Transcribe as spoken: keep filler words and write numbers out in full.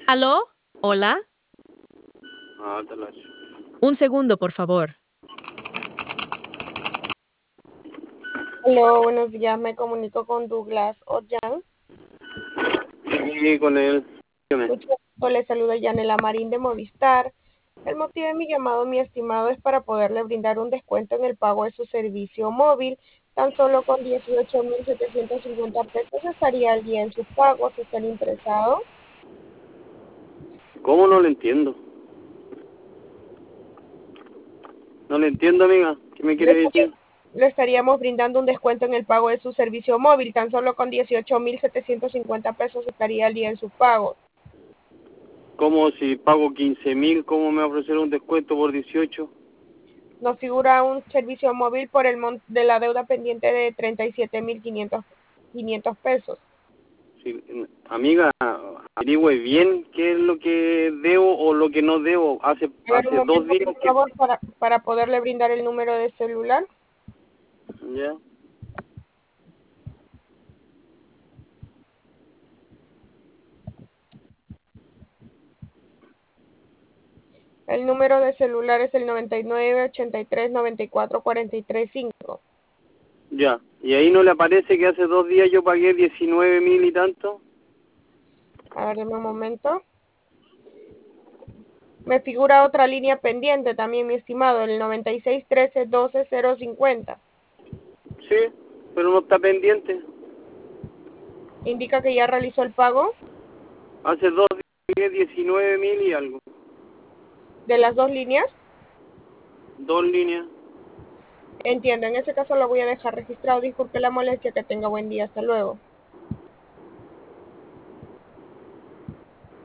¿Aló? ¿Hola? Ah, te la... Un segundo, por favor. Hola, buenos días. Me comunico con Douglas Ollán. Sí, con él. Dígame. Mucho gusto, le saluda Yanela Marín de Movistar. El motivo de mi llamado, mi estimado, es para poderle brindar un descuento en el pago de su servicio móvil. Tan solo con dieciocho mil setecientos cincuenta pesos estaría al día en sus pagos. ¿Está interesado? ¿Cómo no lo entiendo? No le entiendo, amiga. ¿Qué me Le, quiere estaría- decir? le estaríamos brindando un descuento en el pago de su servicio móvil. Tan solo con dieciocho mil setecientos cincuenta pesos estaría al día en sus pagos. ¿Cómo si pago quince mil, cómo me va a ofrecer un descuento por dieciocho? Nos figura un servicio móvil por el monto de la deuda pendiente de treinta y siete mil quinientos pesos. Sí, amiga, averigüe bien qué es lo que debo o lo que no debo. Hace A ver, un hace dos momento, días por que... favor, para, para poderle brindar el número de celular. Ya. El número de celular es el noventa y nueve, ochenta y tres, noventa y cuatro, cuarenta y tres, cinco. Ya. ¿Y ahí no le aparece que hace dos días yo pagué diecinueve mil y tanto? A ver, deme un momento. Me figura otra línea pendiente también, mi estimado, el noventa y seis, trece, doce, cero, cincuenta. Sí, pero no está pendiente. Indica que ya realizó el pago Hace dos días pagué diecinueve mil y algo. de las dos líneas. Dos líneas. Entiendo, en ese caso lo voy a dejar registrado. Disculpe la molestia, que tenga buen día. Hasta luego.